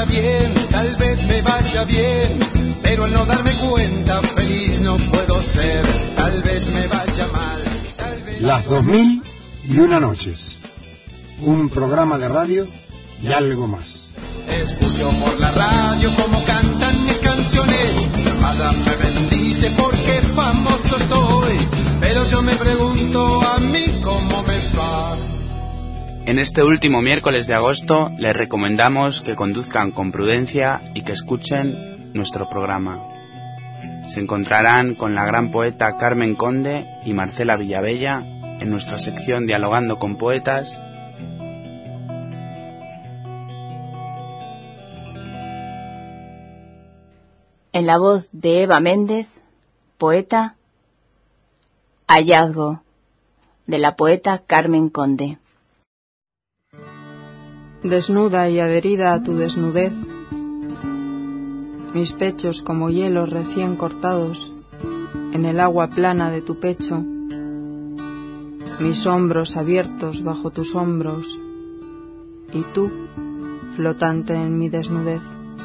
bien, tal vez me vaya bien, pero al no darme cuenta feliz no puedo ser. Tal vez me vaya mal, tal vez... Las 2001 noches, un programa de radio y algo más. Escucho por la radio como cantan mis canciones. Mi hermana me bendice porque famoso soy, pero yo me pregunto a mí cómo me va. En este último miércoles de agosto les recomendamos que conduzcan con prudencia y que escuchen nuestro programa. Se encontrarán con la gran poeta Carmen Conde y Marcela Villavella en nuestra sección Dialogando con Poetas. En la voz de Eva Méndez, poeta, Hallazgo, de la poeta Carmen Conde. Desnuda y adherida a tu desnudez, mis pechos como hielos recién cortados en el agua plana de tu pecho, mis hombros abiertos bajo tus hombros y tú flotante en mi desnudez.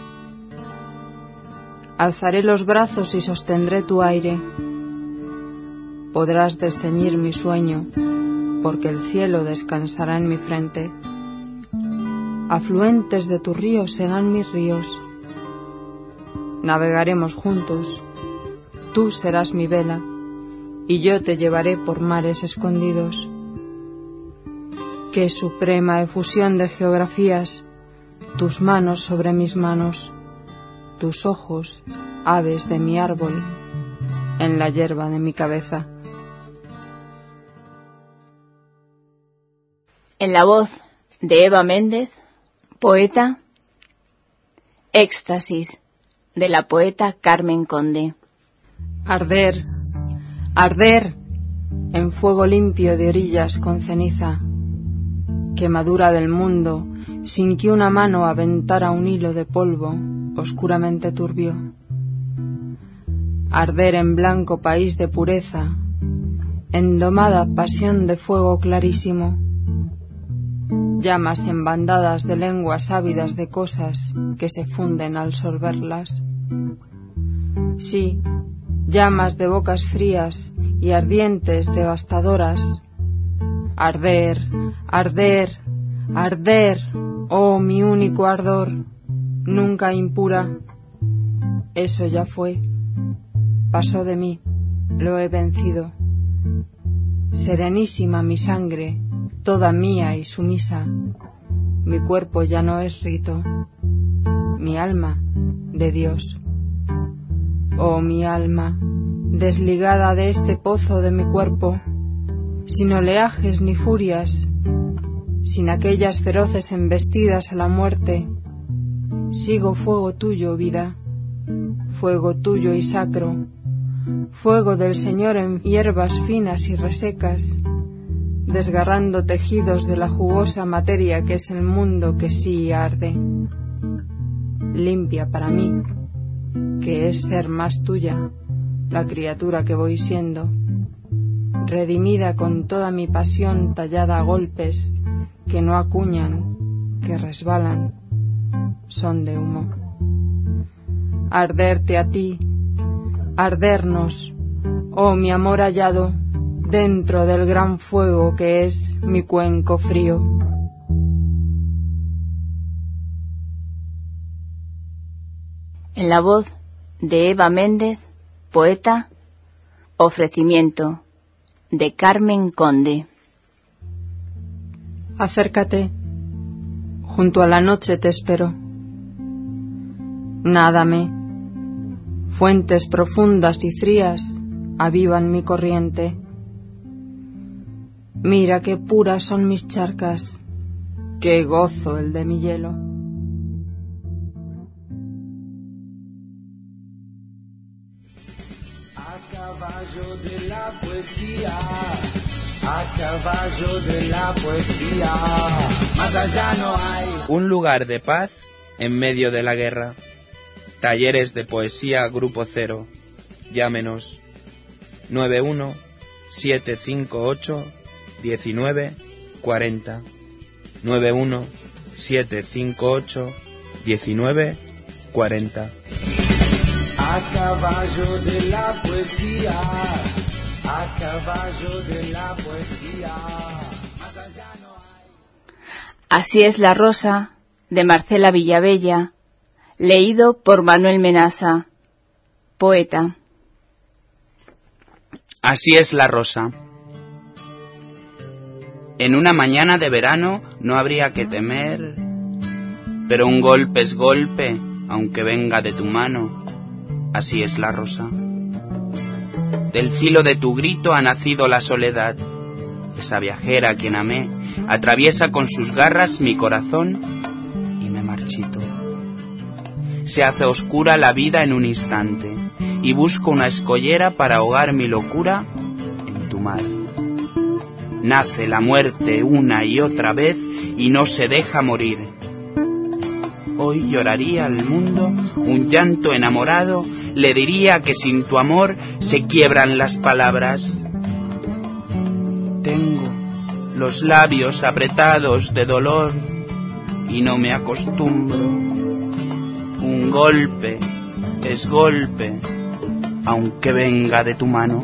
Alzaré los brazos y sostendré tu aire. Podrás desceñir mi sueño, porque el cielo descansará en mi frente. Afluentes de tu río serán mis ríos. Navegaremos juntos. Tú serás mi vela, y yo te llevaré por mares escondidos. Qué suprema efusión de geografías, tus manos sobre mis manos. Tus ojos, aves de mi árbol, en la hierba de mi cabeza. En la voz de Eva Méndez, poeta, Éxtasis, de la poeta Carmen Conde. Arder, arder, en fuego limpio de orillas con ceniza, quemadura del mundo, sin que una mano aventara un hilo de polvo oscuramente turbio. Arder en blanco país de pureza, endomada pasión de fuego clarísimo. Llamas en bandadas de lenguas ávidas de cosas que se funden al sorberlas. Sí, llamas de bocas frías y ardientes devastadoras. Arder, arder, arder, oh mi único ardor, nunca impura. Eso ya fue, pasó de mí, lo he vencido. Serenísima mi sangre, toda mía y sumisa, mi cuerpo ya no es rito, mi alma de Dios. Oh mi alma, desligada de este pozo de mi cuerpo, sin oleajes ni furias, sin aquellas feroces embestidas a la muerte, sigo fuego tuyo, vida, fuego tuyo y sacro, fuego del Señor en hierbas finas y resecas, desgarrando tejidos de la jugosa materia que es el mundo que sí arde. Limpia para mí, que es ser más tuya, la criatura que voy siendo, redimida con toda mi pasión tallada a golpes que no acuñan, que resbalan, son de humo. Arderte a ti, ardernos, oh mi amor hallado, dentro del gran fuego que es mi cuenco frío. En la voz de Eva Méndez, poeta, Ofrecimiento, de Carmen Conde. Acércate, junto a la noche te espero. Nádame, fuentes profundas y frías avivan mi corriente. Mira qué puras son mis charcas, qué gozo el de mi hielo. A caballo de la poesía, más allá no hay. Un lugar de paz en medio de la guerra. Talleres de poesía Grupo Cero. Llámenos 91 758 19 40 91 758 19 40. A caballo de la poesía, a caballo de la poesía. Más allá no hay. Así es la rosa, de Marcela Villavella, leído por Manuel Menasa, poeta. Así es la rosa. En una mañana de verano no habría que temer, pero un golpe es golpe, aunque venga de tu mano. Así es la rosa. Del filo de tu grito ha nacido la soledad. Esa viajera a quien amé atraviesa con sus garras mi corazón y me marchito. Se hace oscura la vida en un instante y busco una escollera para ahogar mi locura en tu mar. Nace la muerte una y otra vez y no se deja morir. Hoy lloraría al mundo un llanto enamorado, le diría que sin tu amor se quiebran las palabras. Tengo los labios apretados de dolor y no me acostumbro. Un golpe es golpe, aunque venga de tu mano.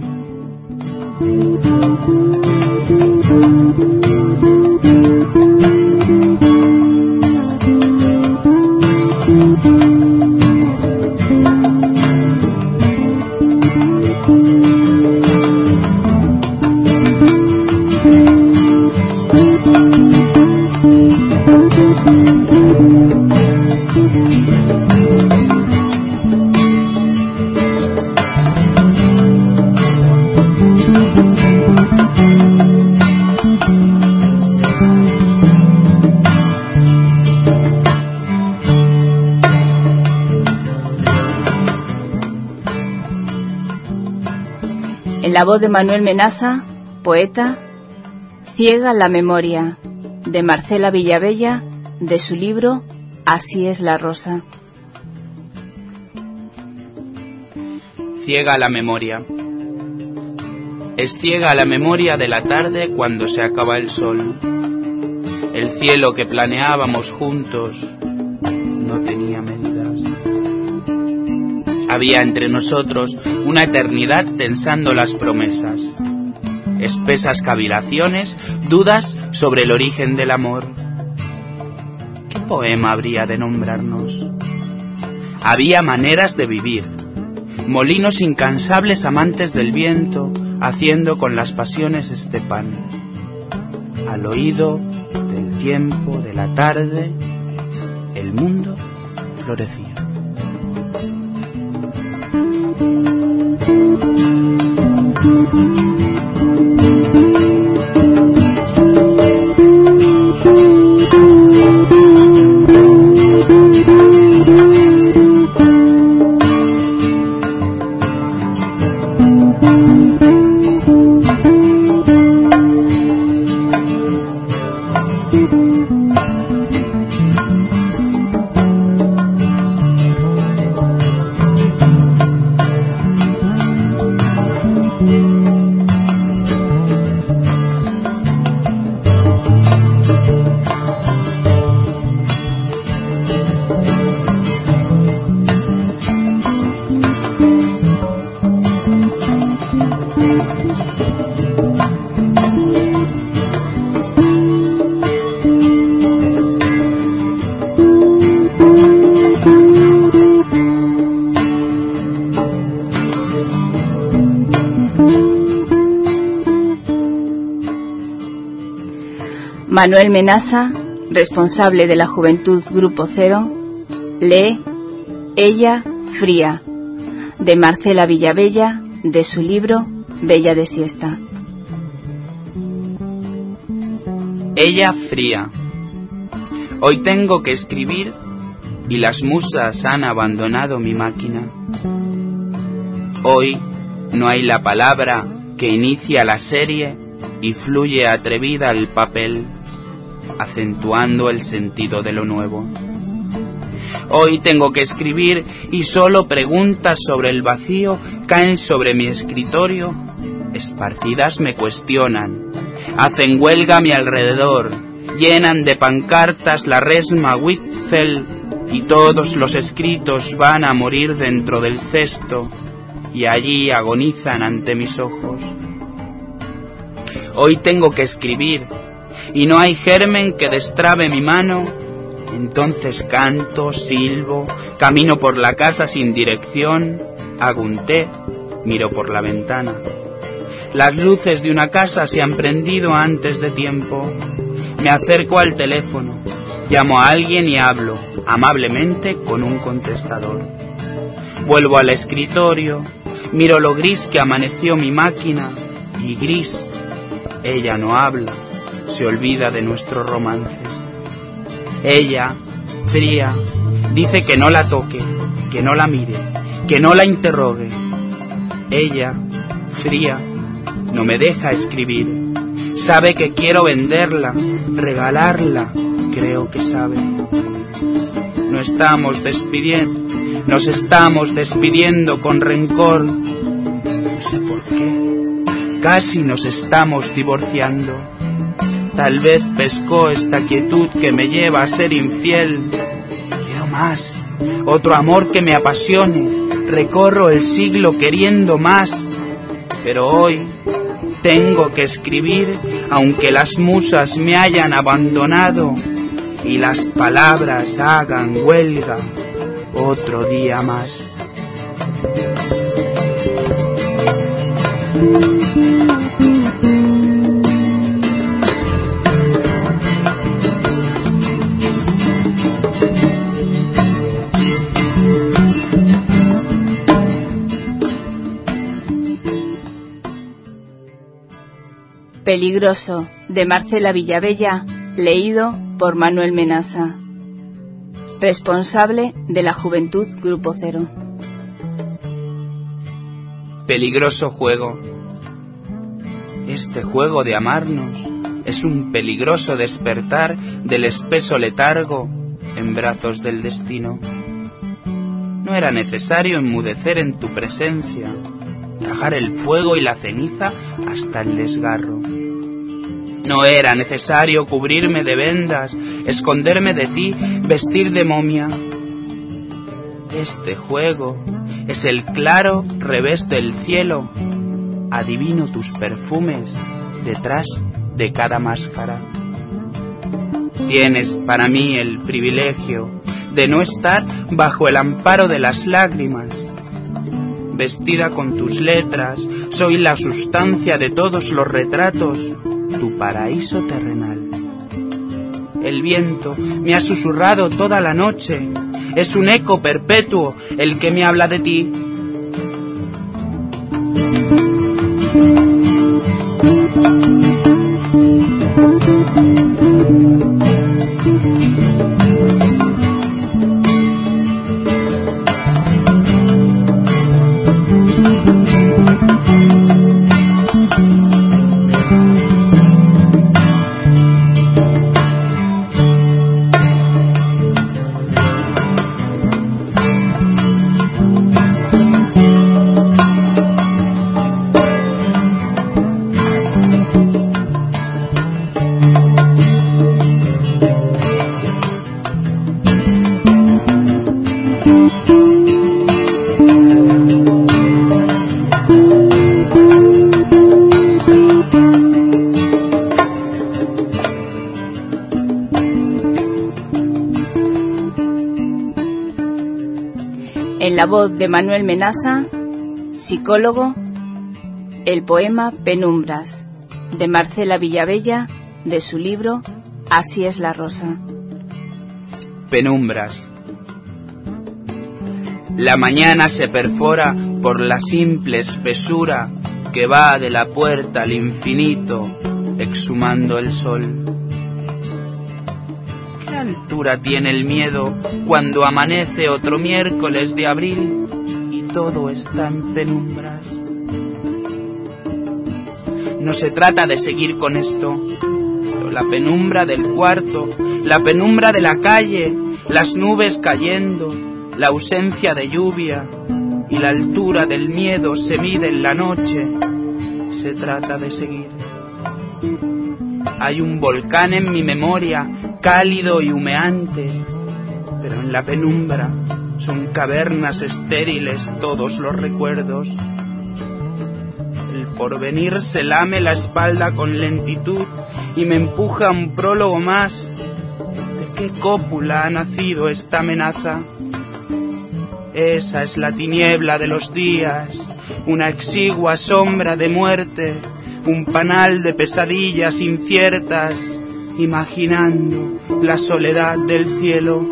En la voz de Manuel Menasa, poeta, Ciega la memoria, de Marcela Villavella, de su libro Así es la rosa. Ciega la memoria. Es ciega la memoria de la tarde cuando se acaba el sol. El cielo que planeábamos juntos no tenía medidas. Había entre nosotros una eternidad tensando las promesas, espesas cavilaciones, dudas sobre el origen del amor. ¿Qué poema habría de nombrarnos? Había maneras de vivir, molinos incansables amantes del viento, haciendo con las pasiones este pan. Al oído del tiempo de la tarde, el mundo florecía. Manuel Menasa, responsable de la Juventud Grupo Cero, lee Ella fría, de Marcela Villavella, de su libro Bella de siesta. Ella fría. Hoy tengo que escribir y las musas han abandonado mi máquina. Hoy no hay la palabra que inicia la serie y fluye atrevida al papel, acentuando el sentido de lo nuevo. Hoy tengo que escribir y solo preguntas sobre el vacío caen sobre mi escritorio, esparcidas me cuestionan, hacen huelga a mi alrededor, llenan de pancartas la resma Huitzel y todos los escritos van a morir dentro del cesto y allí agonizan ante mis ojos. Hoy tengo que escribir y no hay germen que destrabe mi mano. Entonces canto, silbo, camino por la casa sin dirección, hago un té, miro por la ventana. Las luces de una casa se han prendido antes de tiempo. Me acerco al teléfono, llamo a alguien y hablo, amablemente, con un contestador. Vuelvo al escritorio, miro lo gris que amaneció mi máquina, y gris. Ella no habla, se olvida de nuestro romance. Ella, fría, dice que no la toque, que no la mire, que no la interrogue. Ella, fría, no me deja escribir. Sabe que quiero venderla, regalarla, creo que sabe. Nos estamos despidiendo con rencor. No sé por qué, casi nos estamos divorciando. Tal vez pescó esta quietud que me lleva a ser infiel. Quiero más, otro amor que me apasione. Recorro el siglo queriendo más, pero hoy tengo que escribir aunque las musas me hayan abandonado y las palabras hagan huelga otro día más. Peligroso, de Marcela Villavella, leído por Manuel Menasa. Responsable de la Juventud Grupo Cero. Peligroso juego. Este juego de amarnos es un peligroso despertar del espeso letargo en brazos del destino. No era necesario enmudecer en tu presencia, tragar el fuego y la ceniza hasta el desgarro. No era necesario cubrirme de vendas, esconderme de ti, vestir de momia. Este juego es el claro revés del cielo. Adivino tus perfumes detrás de cada máscara. Tienes para mí el privilegio de no estar bajo el amparo de las lágrimas. Vestida con tus letras, soy la sustancia de todos los retratos, tu paraíso terrenal. El viento me ha susurrado toda la noche, es un eco perpetuo el que me habla de ti. En la voz de Manuel Menasa, psicólogo, el poema Penumbras, de Marcela Villavella, de su libro Así es la rosa. Penumbras. La mañana se perfora por la simple espesura que va de la puerta al infinito, exhumando el sol. ¿Qué altura tiene el miedo cuando amanece otro miércoles de abril y todo está en penumbras? No se trata de seguir con esto, pero la penumbra del cuarto, la penumbra de la calle, las nubes cayendo, la ausencia de lluvia y la altura del miedo se mide en la noche. Se trata de seguir. Hay un volcán en mi memoria, cálido y humeante. pero en la penumbra son cavernas estériles todos los recuerdos. El porvenir se lame la espalda con lentitud y me empuja a un prólogo más. ¿De qué cópula ha nacido esta amenaza? Esa es la tiniebla de los días, una exigua sombra de muerte, un panal de pesadillas inciertas, imaginando la soledad del cielo.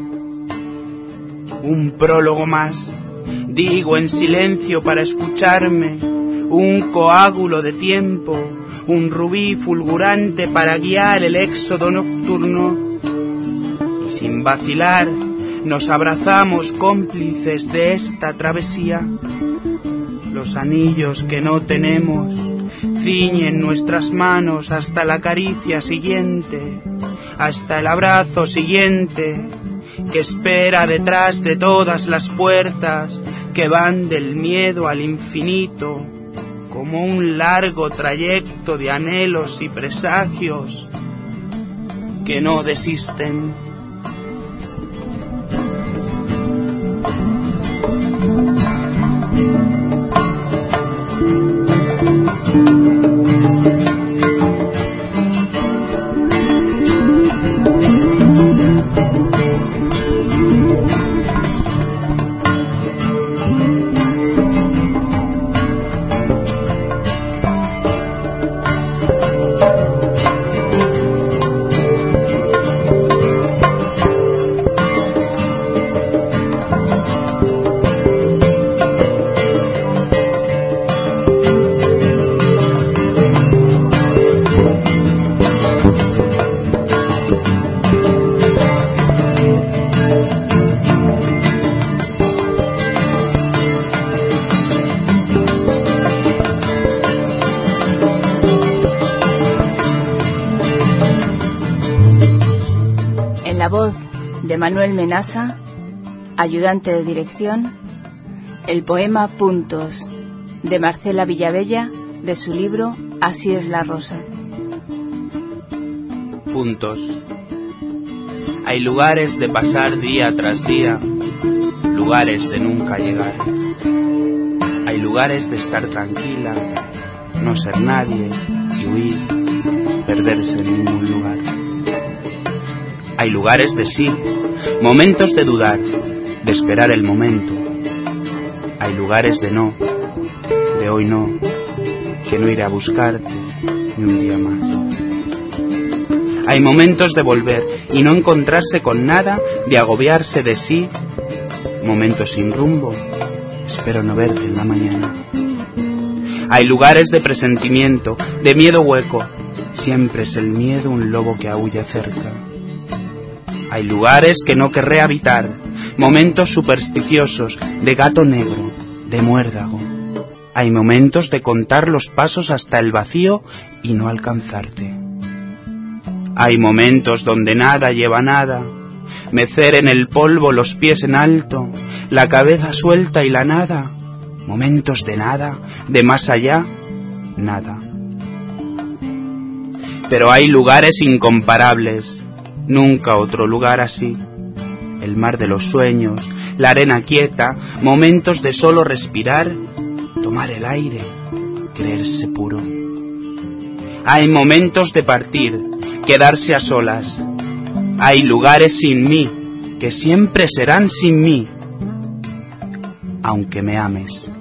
Un prólogo más, digo en silencio para escucharme, un coágulo de tiempo, un rubí fulgurante para guiar el éxodo nocturno. Y sin vacilar nos abrazamos cómplices de esta travesía. Los anillos que no tenemos ciñen nuestras manos hasta la caricia siguiente, hasta el abrazo siguiente, que espera detrás de todas las puertas que van del miedo al infinito, como un largo trayecto de anhelos y presagios que no desisten. La voz de Manuel Menasa, ayudante de dirección, el poema Puntos de Marcela Villavella, de su libro Así es la rosa. Puntos. Hay lugares de pasar día tras día, lugares de nunca llegar. Hay lugares de estar tranquila, no ser nadie y huir, perderse en ningún lugar. Hay lugares de sí, momentos de dudar, de esperar el momento. Hay lugares de no, de hoy no, que no iré a buscarte ni un día más. Hay momentos de volver y no encontrarse con nada, de agobiarse de sí. Momentos sin rumbo, espero no verte en la mañana. Hay lugares de presentimiento, de miedo hueco, siempre es el miedo un lobo que aúlla cerca. Hay lugares que no querré habitar, momentos supersticiosos, de gato negro, de muérdago. Hay momentos de contar los pasos hasta el vacío y no alcanzarte. Hay momentos donde nada lleva nada, mecer en el polvo los pies en alto, la cabeza suelta y la nada. Momentos de nada, de más allá, nada. Pero hay lugares incomparables. Nunca otro lugar así. El mar de los sueños, la arena quieta, momentos de solo respirar, tomar el aire, creerse puro. Hay momentos de partir, quedarse a solas. Hay lugares sin mí, que siempre serán sin mí, aunque me ames.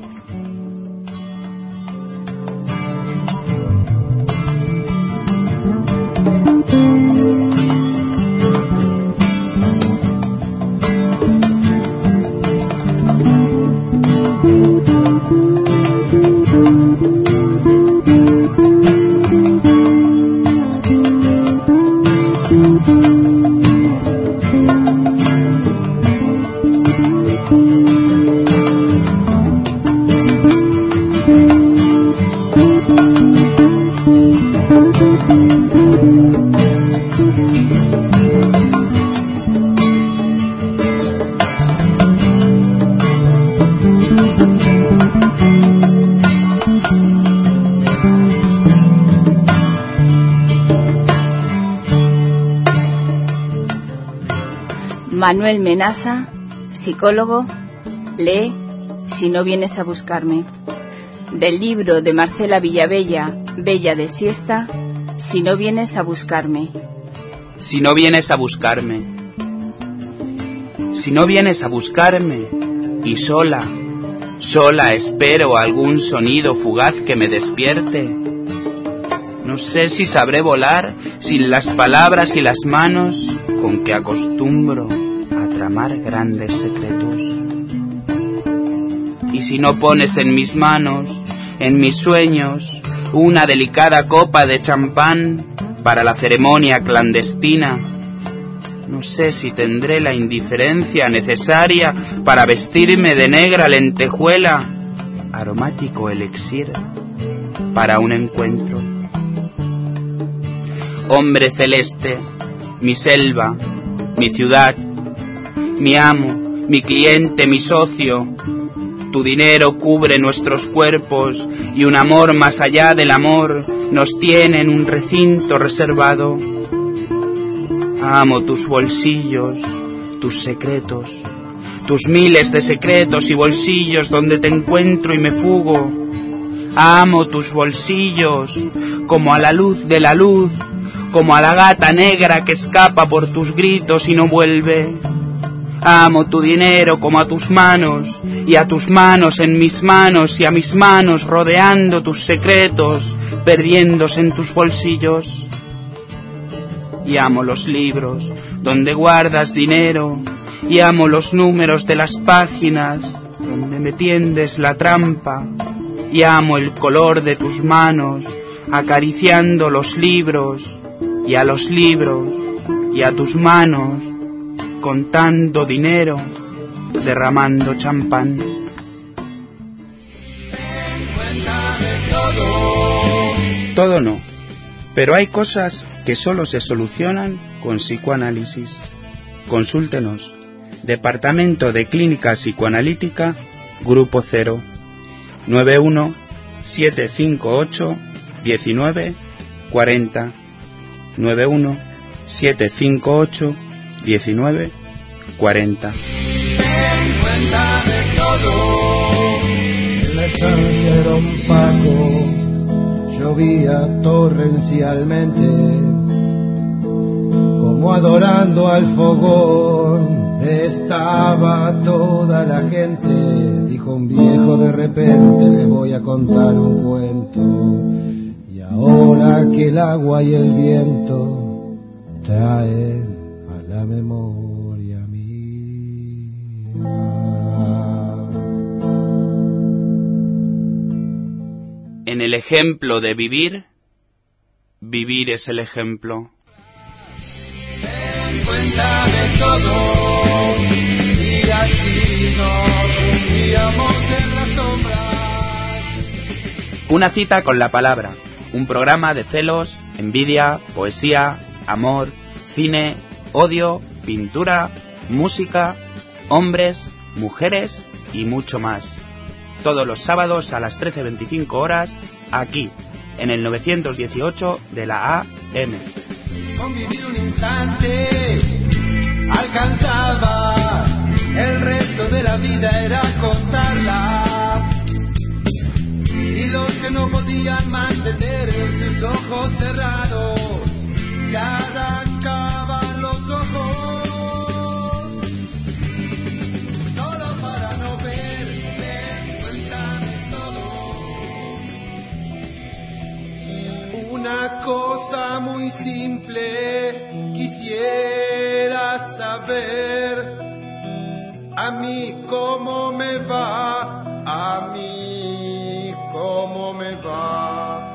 Manuel Menaza, psicólogo, lee Si no vienes a buscarme. Del libro de Marcela Villavella, Bella de Siesta, Si no vienes a buscarme. Si no vienes a buscarme. Si no vienes a buscarme y sola espero algún sonido fugaz que me despierte. No sé si sabré volar sin las palabras y las manos con que acostumbro a tramar grandes secretos. Y si no pones en mis manos, en mis sueños, una delicada copa de champán para la ceremonia clandestina, no sé si tendré la indiferencia necesaria para vestirme de negra lentejuela, aromático elixir para un encuentro. Hombre celeste, mi selva, mi ciudad, mi amo, mi cliente, mi socio, tu dinero cubre nuestros cuerpos y un amor más allá del amor nos tiene en un recinto reservado. Amo tus bolsillos, tus secretos, tus miles de secretos y bolsillos donde te encuentro y me fugo. Amo tus bolsillos, como a la luz de la luz, como a la gata negra que escapa por tus gritos y no vuelve. Amo tu dinero como a tus manos, y a tus manos en mis manos, y a mis manos rodeando tus secretos, perdiéndose en tus bolsillos. Y amo los libros donde guardas dinero, y amo los números de las páginas donde me tiendes la trampa, y amo el color de tus manos acariciando los libros, y a los libros, y a tus manos contando dinero, derramando champán. Todo no, pero hay cosas que solo se solucionan con psicoanálisis. Consúltenos. Departamento de Clínica Psicoanalítica, Grupo 0, 91 758 19 40, 91 758 19 40. En la estancia era un Paco, llovía torrencialmente, como adorando al fogón estaba toda la gente. Dijo un viejo de repente: les voy a contar un cuento, y ahora que el agua y el viento traen a la memoria mía. En el ejemplo de vivir, vivir es el ejemplo. En cuenta de todo, y así nos hundíamos en las sombras. Una cita con la palabra, un programa de celos, envidia, poesía, amor, cine, odio, pintura, música, hombres, mujeres y mucho más. Todos los sábados a las 13:25 horas, aquí, en el 918 de la AM. Convivir un instante alcanzaba, el resto de la vida era contarla. Y los que no podían mantener sus ojos cerrados, se arrancaban los ojos. Una cosa muy simple quisiera saber, a mí cómo me va, a mí cómo me va.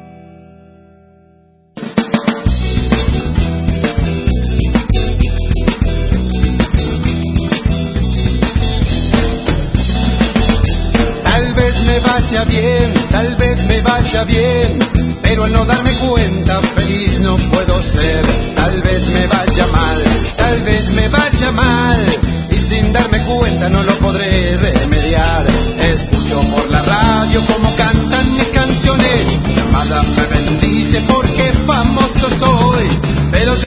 Tal vez me vaya bien, tal vez me vaya bien, pero al no darme cuenta feliz no puedo ser. Tal vez me vaya mal, tal vez me vaya mal, y sin darme cuenta no lo podré remediar. Escucho por la radio como cantan mis canciones, mi amada me